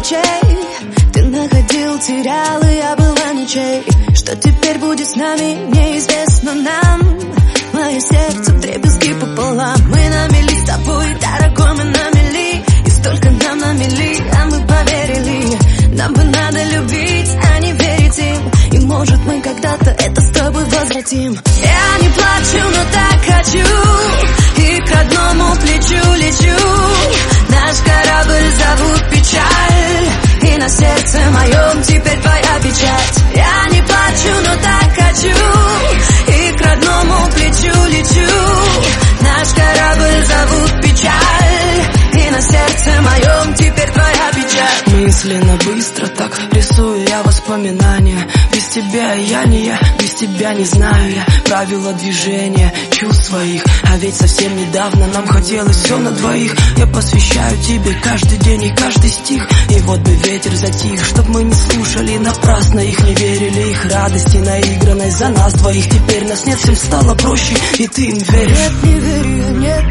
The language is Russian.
ночей. Ты находил, терял, и я была ничей. Что теперь будет с нами, неизвестно нам. Мое сердце вдребезги пополам. Мы на мели с тобой, дорогой, мы на мели. И столько нам намели, а мы поверили. Нам бы надо любить, а не верить им. И может мы когда-то это с тобой возвратим. Я не плачу, но так хочу, и к родному плечу лечу. Наш корабль зовут печаль, и на сердце моем теперь твоя печать. Я не плачу, но так хочу, и к родному плечу лечу. Наш корабль зовут печаль, и на сердце моем теперь твоя печать. Мысленно быстро так рисую я воспоминания. Без тебя я не я, без тебя не знаю я правила движения чувств своих. А ведь совсем недавно нам хотелось все на двоих. Я посвящаю тебе каждый день и каждый стих. И вот бы ветер затих, чтоб мы не слушали напрасно их, не верили их радости наигранной за нас двоих. Теперь нас нет, всем стало проще, и ты им веришь. Нет, не верю, нет,